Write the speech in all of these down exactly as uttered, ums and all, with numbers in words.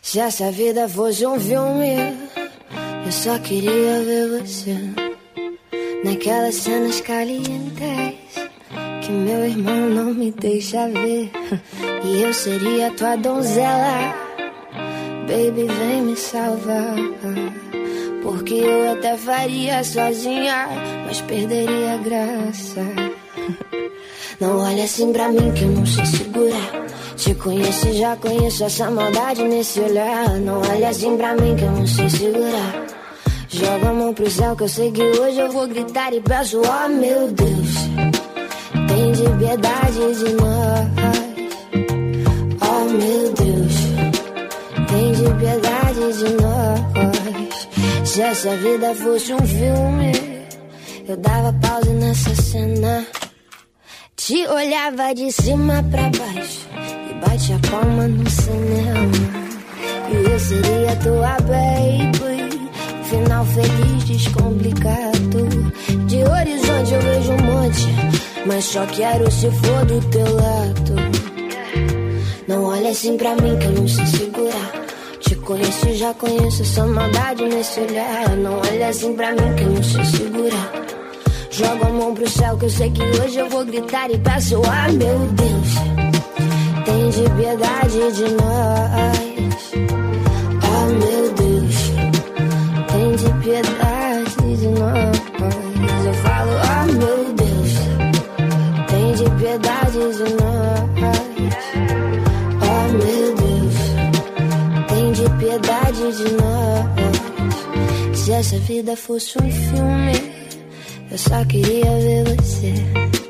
Se essa vida fosse um filme, eu só queria ver você naquelas cenas calientes que meu irmão não me deixa ver. E eu seria tua donzela, baby, vem me salvar. Porque eu até faria sozinha, mas perderia a graça. Não olha assim pra mim que eu não sei segurar. Te conheço e já conheço essa maldade nesse olhar. Não olha assim pra mim que eu não sei segurar. Joga a mão pro céu que eu sei que hoje eu vou gritar e peço, oh meu Deus, tem de piedade de nós. Oh meu Deus, tem de piedade de nós. Se essa vida fosse um filme, eu dava pausa nessa cena. Te olhava de cima pra baixo e bate a palma no cinema. E eu seria tua baby, final feliz, descomplicado. De horizonte eu vejo um monte, mas só quero se for do teu lado. Não olha assim pra mim que eu não sei segurar. Te conheço e já conheço essa maldade nesse olhar. Não olha assim pra mim que eu não sei segurar. Joga a mão pro céu que eu sei que hoje eu vou gritar e peço, ah meu Deus, tem de piedade de nós. Oh meu Deus, tem de piedade de nós. Eu falo, oh meu Deus, tem de piedade de nós. Oh meu Deus, tem de piedade de nós. Se essa vida fosse um filme, eu só queria ver você.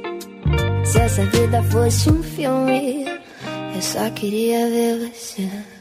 Se essa vida fosse um filme, eu só queria ver você.